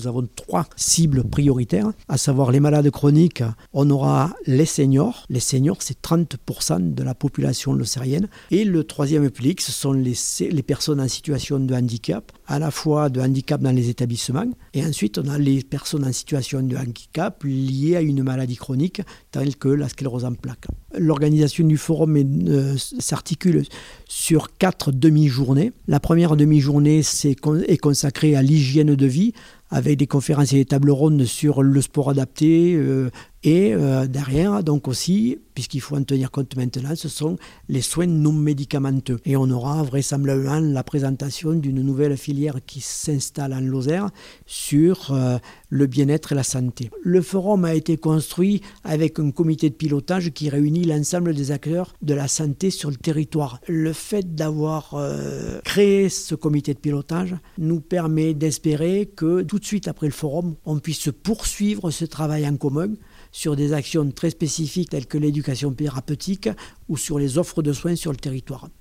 Nous avons 3 cibles prioritaires, à savoir les malades chroniques. On aura les seniors. Les seniors, c'est 30% de la population lozérienne. Et le troisième public, ce sont les personnes en situation de handicap, à la fois de handicap dans les établissements. Et ensuite, on a les personnes en situation de handicap liées à une maladie chronique, telle que la sclérose en plaques. L'organisation du forum s'articule sur 4 demi-journées. La première demi-journée est consacrée à l'hygiène de vie, avec des conférences et des tables rondes sur le sport adapté et derrière, donc aussi, puisqu'il faut en tenir compte maintenant, ce sont les soins non médicamenteux. Et on aura vraisemblablement la présentation d'une nouvelle filière qui s'installe en Lozère sur le bien-être et la santé. Le forum a été construit avec un comité de pilotage qui réunit l'ensemble des acteurs de la santé sur le territoire. Le fait d'avoir créé ce comité de pilotage nous permet d'espérer que tout de suite après le forum, on puisse poursuivre ce travail en commun sur des actions très spécifiques telles que l'éducation thérapeutique ou sur les offres de soins sur le territoire.